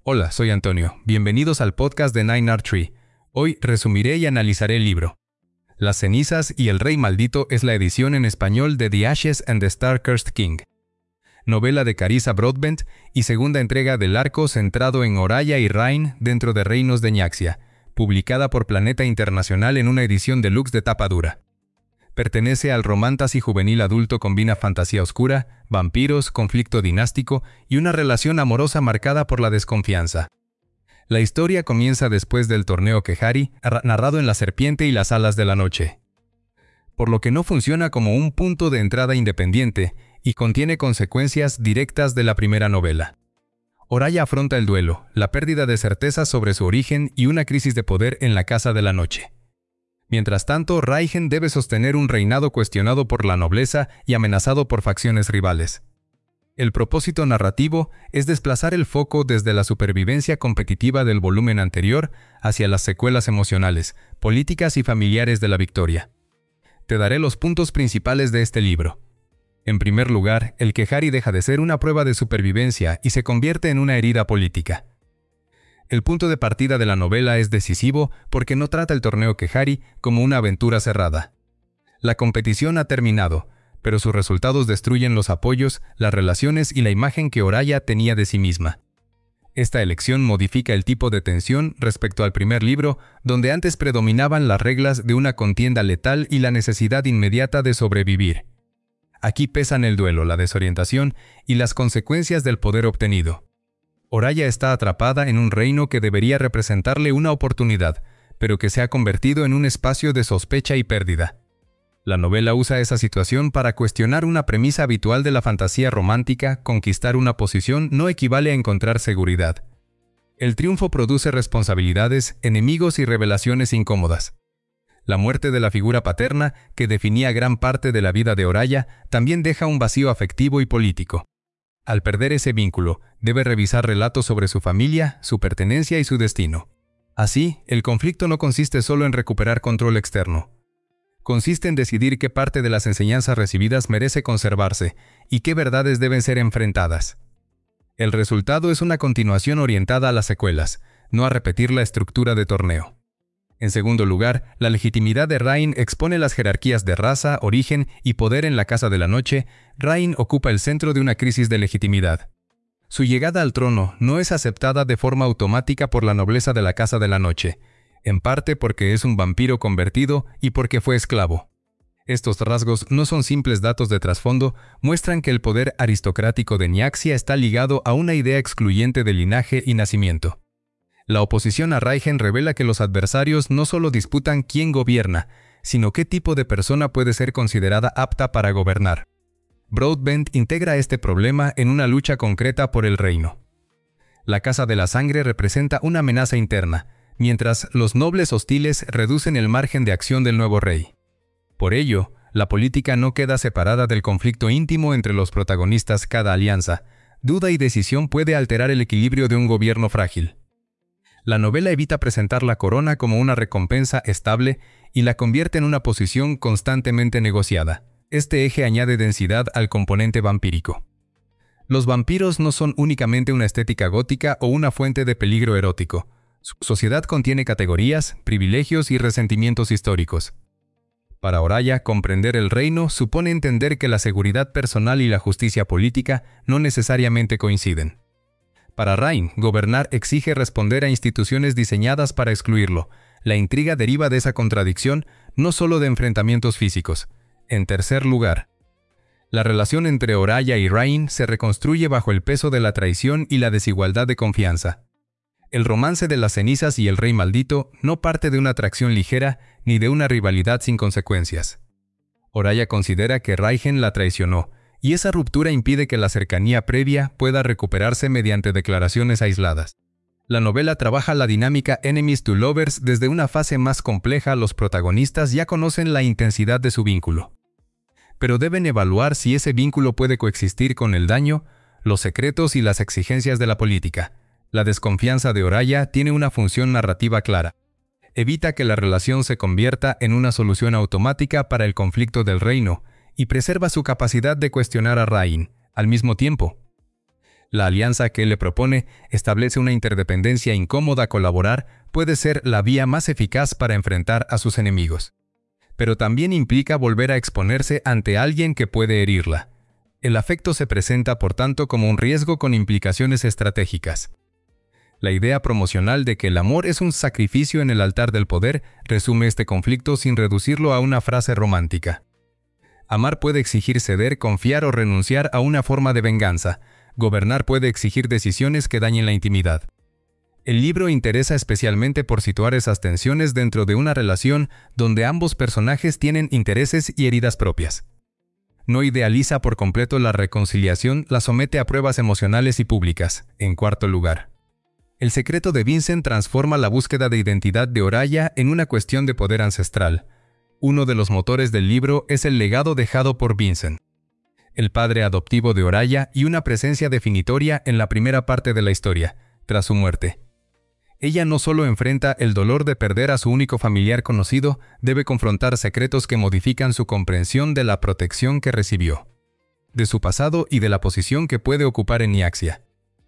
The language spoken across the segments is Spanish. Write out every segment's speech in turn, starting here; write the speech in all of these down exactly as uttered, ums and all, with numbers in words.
Hola, soy Antonio. Bienvenidos al podcast de Nine Art Tree. Hoy resumiré y analizaré el libro. Las cenizas y el rey maldito es la edición en español de The Ashes and the Star-Cursed King. Novela de Carissa Broadbent y segunda entrega del arco centrado en Oraya y Rain dentro de Reinos de Nyaxia, publicada por Planeta Internacional en una edición deluxe de tapa dura. Pertenece al romantasy juvenil adulto, combina fantasía oscura, vampiros, conflicto dinástico y una relación amorosa marcada por la desconfianza. La historia comienza después del torneo Kehari, narrado en La Serpiente y las Alas de la Noche, por lo que no funciona como un punto de entrada independiente y contiene consecuencias directas de la primera novela. Oraya afronta el duelo, la pérdida de certeza sobre su origen y una crisis de poder en la Casa de la Noche. Mientras tanto, Raiden debe sostener un reinado cuestionado por la nobleza y amenazado por facciones rivales. El propósito narrativo es desplazar el foco desde la supervivencia competitiva del volumen anterior hacia las secuelas emocionales, políticas y familiares de la victoria. Te daré los puntos principales de este libro. En primer lugar, el Kehari deja de ser una prueba de supervivencia y se convierte en una herida política. El punto de partida de la novela es decisivo porque no trata el torneo Kehari como una aventura cerrada. La competición ha terminado, pero sus resultados destruyen los apoyos, las relaciones y la imagen que Oraya tenía de sí misma. Esta elección modifica el tipo de tensión respecto al primer libro, donde antes predominaban las reglas de una contienda letal y la necesidad inmediata de sobrevivir. Aquí pesan el duelo, la desorientación y las consecuencias del poder obtenido. Oraya está atrapada en un reino que debería representarle una oportunidad, pero que se ha convertido en un espacio de sospecha y pérdida. La novela usa esa situación para cuestionar una premisa habitual de la fantasía romántica: conquistar una posición no equivale a encontrar seguridad. El triunfo produce responsabilidades, enemigos y revelaciones incómodas. La muerte de la figura paterna, que definía gran parte de la vida de Oraya, también deja un vacío afectivo y político. Al perder ese vínculo, debe revisar relatos sobre su familia, su pertenencia y su destino. Así, el conflicto no consiste solo en recuperar control externo. Consiste en decidir qué parte de las enseñanzas recibidas merece conservarse y qué verdades deben ser enfrentadas. El resultado es una continuación orientada a las secuelas, no a repetir la estructura de torneo. En segundo lugar, la legitimidad de Rain expone las jerarquías de raza, origen y poder en la Casa de la Noche. Rain ocupa el centro de una crisis de legitimidad. Su llegada al trono no es aceptada de forma automática por la nobleza de la Casa de la Noche, en parte porque es un vampiro convertido y porque fue esclavo. Estos rasgos no son simples datos de trasfondo, muestran que el poder aristocrático de Nyaxia está ligado a una idea excluyente de linaje y nacimiento. La oposición a Raiden revela que los adversarios no solo disputan quién gobierna, sino qué tipo de persona puede ser considerada apta para gobernar. Broadbent integra este problema en una lucha concreta por el reino. La Casa de la Sangre representa una amenaza interna, mientras los nobles hostiles reducen el margen de acción del nuevo rey. Por ello, la política no queda separada del conflicto íntimo entre los protagonistas. Cada alianza, duda y decisión puede alterar el equilibrio de un gobierno frágil. La novela evita presentar la corona como una recompensa estable y la convierte en una posición constantemente negociada. Este eje añade densidad al componente vampírico. Los vampiros no son únicamente una estética gótica o una fuente de peligro erótico. Su sociedad contiene categorías, privilegios y resentimientos históricos. Para Oraya, comprender el reino supone entender que la seguridad personal y la justicia política no necesariamente coinciden. Para Rain, gobernar exige responder a instituciones diseñadas para excluirlo. La intriga deriva de esa contradicción, no solo de enfrentamientos físicos. En tercer lugar, la relación entre Oraya y Rain se reconstruye bajo el peso de la traición y la desigualdad de confianza. El romance de las cenizas y el rey maldito no parte de una atracción ligera ni de una rivalidad sin consecuencias. Oraya considera que Raiden la traicionó, y esa ruptura impide que la cercanía previa pueda recuperarse mediante declaraciones aisladas. La novela trabaja la dinámica enemies to lovers desde una fase más compleja. Los protagonistas ya conocen la intensidad de su vínculo, pero deben evaluar si ese vínculo puede coexistir con el daño, los secretos y las exigencias de la política. La desconfianza de Oraya tiene una función narrativa clara. Evita que la relación se convierta en una solución automática para el conflicto del reino y preserva su capacidad de cuestionar a Rain. Al mismo tiempo, La alianza que él le propone establece una interdependencia incómoda. Colaborar puede ser la vía más eficaz para enfrentar a sus enemigos. Pero también implica volver a exponerse ante alguien que puede herirla. El afecto se presenta, por tanto, como un riesgo con implicaciones estratégicas. La idea promocional de que el amor es un sacrificio en el altar del poder resume este conflicto sin reducirlo a una frase romántica. Amar puede exigir ceder, confiar o renunciar a una forma de venganza. Gobernar puede exigir decisiones que dañen la intimidad. El libro interesa especialmente por situar esas tensiones dentro de una relación donde ambos personajes tienen intereses y heridas propias. No idealiza por completo la reconciliación, la somete a pruebas emocionales y públicas. En cuarto lugar, El secreto de Vincent transforma la búsqueda de identidad de Oraya en una cuestión de poder ancestral. Uno de los motores del libro es el legado dejado por Vincent, el padre adoptivo de Oraya, y una presencia definitoria en la primera parte de la historia, tras su muerte. Ella no solo enfrenta el dolor de perder a su único familiar conocido, debe confrontar secretos que modifican su comprensión de la protección que recibió, de su pasado y de la posición que puede ocupar en Niaxia.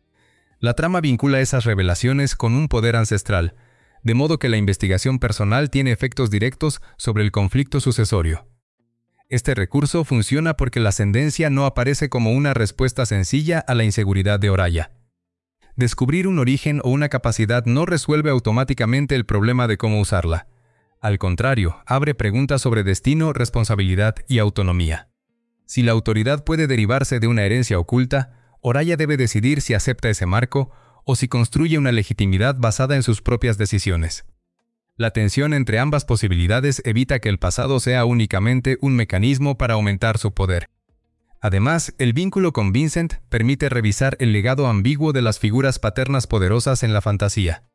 La trama vincula esas revelaciones con un poder ancestral, de modo que la investigación personal tiene efectos directos sobre el conflicto sucesorio. Este recurso funciona porque la ascendencia no aparece como una respuesta sencilla a la inseguridad de Oraya. Descubrir un origen o una capacidad no resuelve automáticamente el problema de cómo usarla. Al contrario, abre preguntas sobre destino, responsabilidad y autonomía. Si la autoridad puede derivarse de una herencia oculta, Oraya debe decidir si acepta ese marco o si construye una legitimidad basada en sus propias decisiones. La tensión entre ambas posibilidades evita que el pasado sea únicamente un mecanismo para aumentar su poder. Además, el vínculo con Vincent permite revisar el legado ambiguo de las figuras paternas poderosas en la fantasía.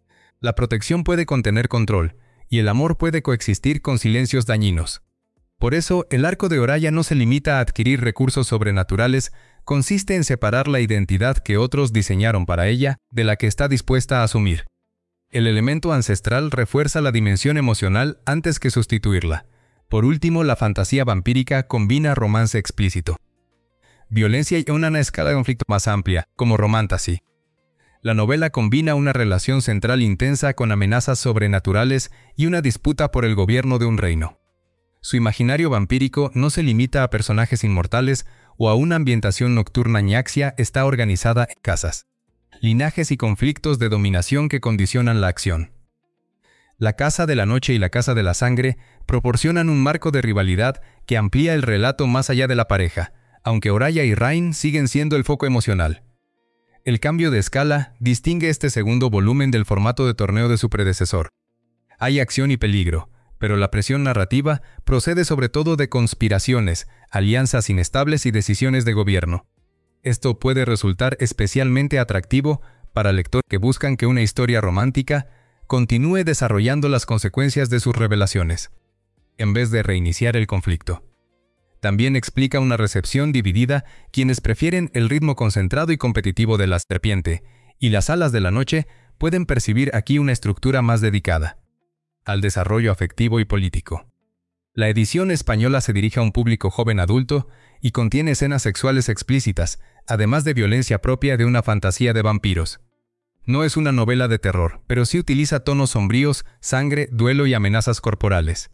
La protección puede contener control, y el amor puede coexistir con silencios dañinos. Por eso, el arco de Oraya no se limita a adquirir recursos sobrenaturales, consiste en separar la identidad que otros diseñaron para ella de la que está dispuesta a asumir. El elemento ancestral refuerza la dimensión emocional antes que sustituirla. Por último, la fantasía vampírica combina romance explícito, violencia y una escala de conflicto más amplia, como Romantasy. La novela combina una relación central intensa con amenazas sobrenaturales y una disputa por el gobierno de un reino. Su imaginario vampírico no se limita a personajes inmortales o a una ambientación nocturna. Niaxia está organizada en casas, linajes y conflictos de dominación que condicionan la acción. La Casa de la Noche y la Casa de la Sangre proporcionan un marco de rivalidad que amplía el relato más allá de la pareja, aunque Oraya y Rain siguen siendo el foco emocional. El cambio de escala distingue este segundo volumen del formato de torneo de su predecesor. Hay acción y peligro, pero la presión narrativa procede sobre todo de conspiraciones, alianzas inestables y decisiones de gobierno. Esto puede resultar especialmente atractivo para lectores que buscan que una historia romántica continúe desarrollando las consecuencias de sus revelaciones, en vez de reiniciar el conflicto. También explica una recepción dividida, quienes prefieren el ritmo concentrado y competitivo de la serpiente, y las alas de la noche pueden percibir aquí una estructura más dedicada al desarrollo afectivo y político. La edición española se dirige a un público joven adulto y contiene escenas sexuales explícitas, además de violencia propia de una fantasía de vampiros. No es una novela de terror, pero sí utiliza tonos sombríos, sangre, duelo y amenazas corporales.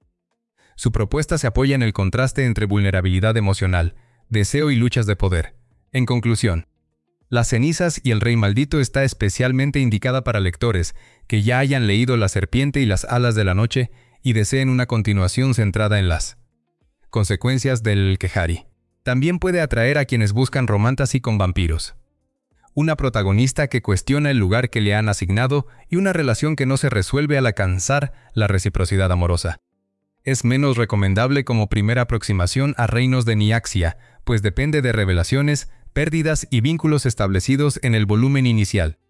Su propuesta se apoya en el contraste entre vulnerabilidad emocional, deseo y luchas de poder. En conclusión, Las cenizas y el rey maldito está especialmente indicada para lectores que ya hayan leído La serpiente y las alas de la noche y deseen una continuación centrada en las consecuencias del Kehari. También puede atraer a quienes buscan romantasy con vampiros. Una protagonista que cuestiona el lugar que le han asignado y una relación que no se resuelve al alcanzar la reciprocidad amorosa. Es menos recomendable como primera aproximación a Reinos de Niaxia, pues depende de revelaciones, pérdidas y vínculos establecidos en el volumen inicial.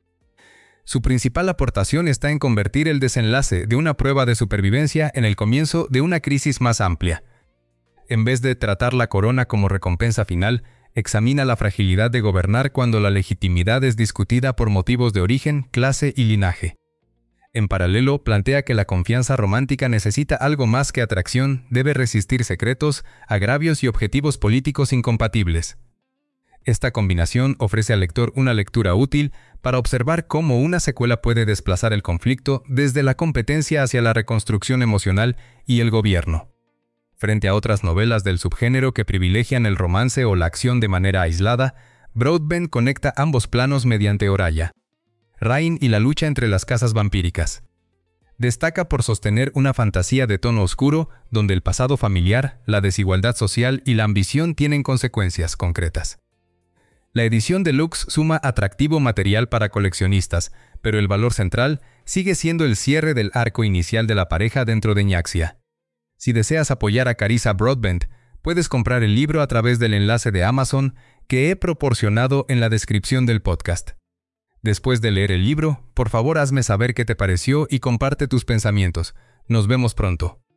Su principal aportación está en convertir el desenlace de una prueba de supervivencia en el comienzo de una crisis más amplia. En vez de tratar la corona como recompensa final, examina la fragilidad de gobernar cuando la legitimidad es discutida por motivos de origen, clase y linaje. En paralelo, plantea que la confianza romántica necesita algo más que atracción, debe resistir secretos, agravios y objetivos políticos incompatibles. Esta combinación ofrece al lector una lectura útil para observar cómo una secuela puede desplazar el conflicto desde la competencia hacia la reconstrucción emocional y el gobierno. Frente a otras novelas del subgénero que privilegian el romance o la acción de manera aislada, Broadbent conecta ambos planos mediante Oraya, Rain y la lucha entre las casas vampíricas. Destaca por sostener una fantasía de tono oscuro donde el pasado familiar, la desigualdad social y la ambición tienen consecuencias concretas. La edición deluxe suma atractivo material para coleccionistas, pero el valor central sigue siendo el cierre del arco inicial de la pareja dentro de Nyaxia. Si deseas apoyar a Carissa Broadbent, puedes comprar el libro a través del enlace de Amazon que he proporcionado en la descripción del podcast. Después de leer el libro, por favor hazme saber qué te pareció y comparte tus pensamientos. Nos vemos pronto.